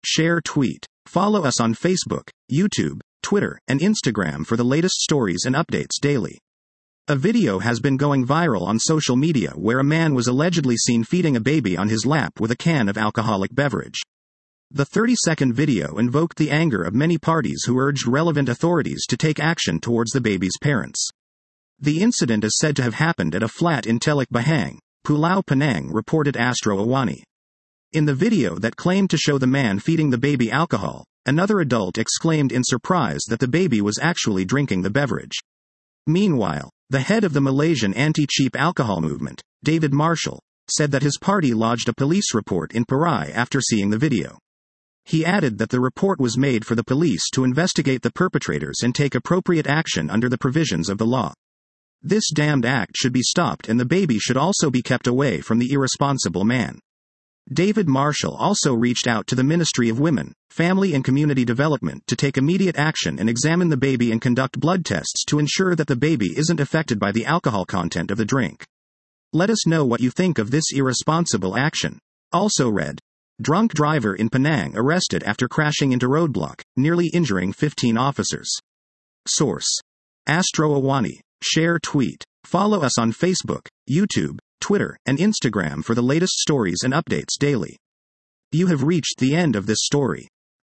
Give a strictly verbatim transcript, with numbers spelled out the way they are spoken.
share, tweet. Follow us on Facebook, YouTube, Twitter, and Instagram for the latest stories and updates daily. A video has been going viral on social media where a man was allegedly seen feeding a baby on his lap with a can of alcoholic beverage. The thirty-second video invoked the anger of many parties who urged relevant authorities to take action towards the baby's parents. The incident is said to have happened at a flat in Teluk Bahang, Pulau Penang, reported Astro Awani. In the video that claimed to show the man feeding the baby alcohol, another adult exclaimed in surprise that the baby was actually drinking the beverage. Meanwhile, the head of the Malaysian anti-cheap alcohol movement, David Marshall, said that his party lodged a police report in Perai after seeing the video. He added that the report was made for the police to investigate the perpetrators and take appropriate action under the provisions of the law. This damned act should be stopped and the baby should also be kept away from the irresponsible man. David Marshall also reached out to the Ministry of Women, Family and Community Development to take immediate action and examine the baby and conduct blood tests to ensure that the baby isn't affected by the alcohol content of the drink. Let us know what you think of this irresponsible action. Also read, drunk driver in Penang arrested after crashing into roadblock, nearly injuring fifteen officers. Source: Astro Awani. Share, tweet. Follow us on Facebook, YouTube, Twitter, and Instagram for the latest stories and updates daily. You have reached the end of this story.